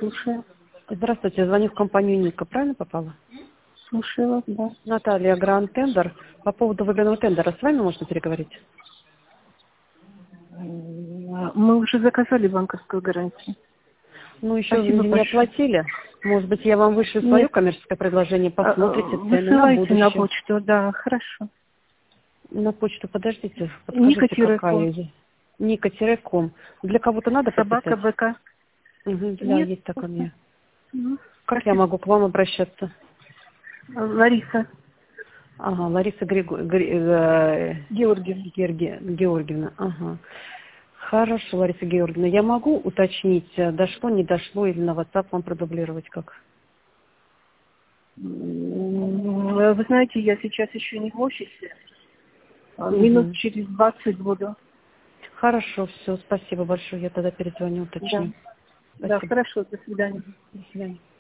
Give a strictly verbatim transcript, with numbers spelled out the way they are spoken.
Слушаю. Здравствуйте, звоню в компанию Ника. Правильно попала? Слушаю вас, да. Наталья, Гранд Тендер. По поводу выгодного тендера с вами можно переговорить? Мы уже заказали банковскую гарантию. Ну, еще Спасибо не большое. оплатили. Может быть, я вам вышлю свое Нет. коммерческое предложение, А, посмотрите цены на Высылайте на будущее. почту, да, хорошо. На почту, подождите, подскажите, Ника-ком. какая есть. Ника-ком. Для кого-то надо Собака подписать? БК. Угу, да, Нет. есть такое мне. Ну, Как я спасибо. могу к вам обращаться? Лариса Ага, Лариса Григу... Гри- э, Георгиевна. Георги- Георгиевна. Ага. Хорошо, Лариса Георгиевна. Я могу уточнить, э, дошло, не дошло, или на WhatsApp вам продублировать как? М, Вы знаете, я сейчас еще не в офисе. А Минут Угу. через двадцать буду. Хорошо, все, спасибо большое. Я тогда перезвоню, Да. уточню. Да, Спасибо. хорошо, до свидания. До свидания.